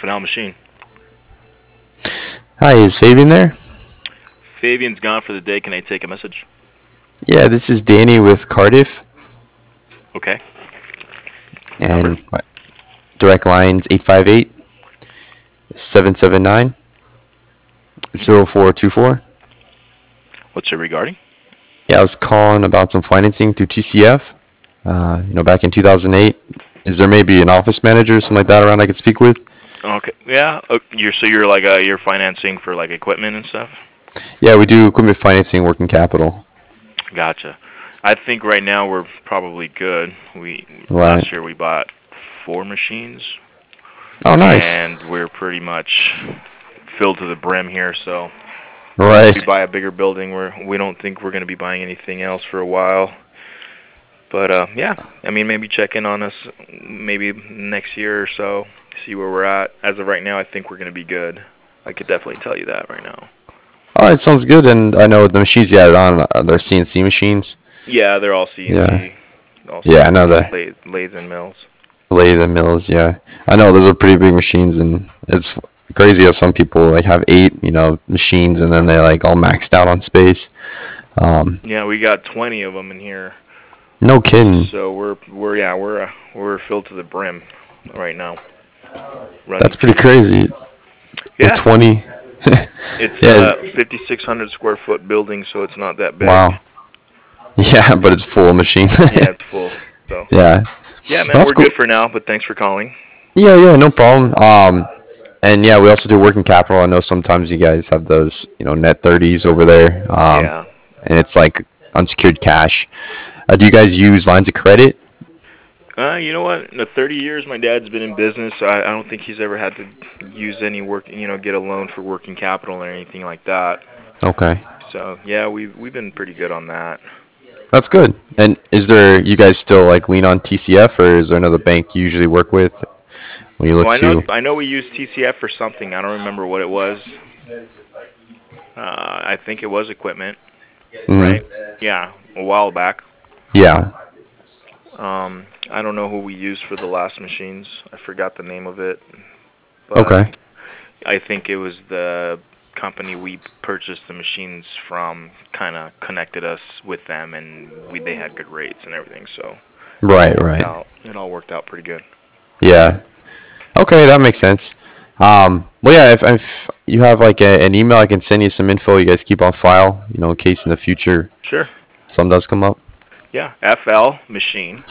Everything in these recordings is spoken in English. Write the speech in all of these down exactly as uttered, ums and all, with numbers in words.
F and L Machine. Hi, is Fabian there? Fabian's gone for the day. Can I take a message? Yeah, this is Danny with Cardiff, Okay. Number? and my direct line's eight five eight, seven seven nine, zero four two four. What's it regarding? Yeah, I was calling about some financing through T C F. Uh, you know, back in two thousand eight. Is there maybe an office manager or something like that around I could speak with? Okay. Yeah. Uh, you're so you're like uh, you're financing for like equipment and stuff. Yeah, we do equipment financing, working capital. Gotcha. I think right now we're probably good. We Right. last year we bought four machines, Oh, nice. and we're pretty much filled to the brim here. So Right. we buy a bigger building, we're we don't think we're going to be buying anything else for a while. But uh, yeah, I mean maybe check in on us maybe next year or so, see where we're at. As of right now, I think we're going to be good. I could definitely tell you that right now. All right, sounds good. And I know the machines you added on, uh, they're C N C machines. Yeah, they're all Yeah. C N C, all Yeah, I know C N C that. lathe, lathes and mills. Lathe and mills, yeah. I know those are pretty big machines, and it's crazy how some people like have eight, you know, machines, and then they like all maxed out on space. Um, Yeah, we got twenty of them in here, no kidding. so we're we're yeah we're uh, we're filled to the brim right now. That's Running pretty two. crazy. With Yeah, twenty. it's Yeah. a fifty-six hundred square foot building, so it's not that big. Wow. Yeah, but it's full of machines. Yeah, it's full. So Yeah. yeah, Well, man, that's we're cool. good for now. But thanks for calling. Yeah, yeah, no problem. Um, and yeah, we also do working capital. I know sometimes you guys have those, you know, net thirties over there. Um, Yeah. and it's like unsecured cash. Uh, do you guys use lines of credit? Uh, you know what? In the thirty years my dad's been in business, I, I don't think he's ever had to use any work, you know, get a loan for working capital or anything like that. Okay. So yeah, we've we've been pretty good on that. That's good. And is there, you guys still like lean on T C F, or is there another bank you usually work with when you look Well, I know to? I know we used T C F for something. I don't remember what it was. Uh, I think it was equipment, Hmm. right? Yeah, a while back. Yeah. Um, I don't know who we used for the last machines. I forgot the name of it, but Okay. I think it was the company we purchased the machines from. Kind of connected us with them, and we they had good rates and everything. So it all Right, worked right. out. It all worked out pretty good. Yeah. Okay, that makes sense. Um, well, yeah, if, if you have like a, an email, I can send you some info you guys keep on file, you know, in case in the future Sure. something does come up. Yeah. F L machine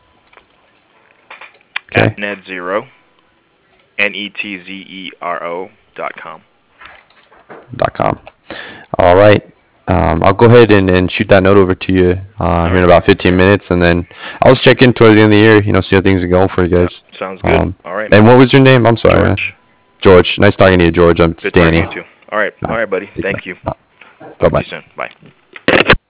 Okay. at netzero N E T Z E R O dot com. Dot com. All right. Um, I'll go ahead and, and shoot that note over to you uh, All here in right. about fifteen minutes, and then I'll just check in towards the end of the year, you know, see how things are going for you Yep. guys. Sounds good. Um, All right, and man. what was your name? I'm sorry, man. George. George. Nice talking to you, George. I'm Good talking Danny. to you too. All right. All right, buddy. Thank you. Bye Talk to bye. you soon. Bye.